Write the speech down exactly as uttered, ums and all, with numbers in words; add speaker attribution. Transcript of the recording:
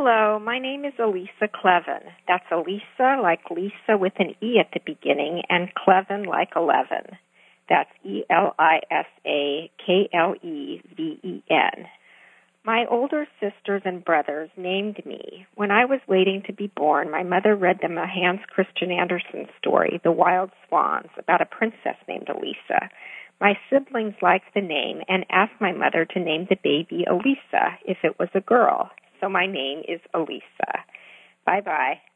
Speaker 1: Hello, my name is Elisa Clevin. That's Elisa like Lisa with an E at the beginning and Clevin like eleven. That's E L I S A K L E V E N. My older sisters and brothers named me. When I was waiting to be born, my mother read them a Hans Christian Andersen story, The Wild Swans, about a princess named Elisa. My siblings liked the name and asked my mother to name the baby Elisa if it was a girl. So my name is Elisa. Bye-bye.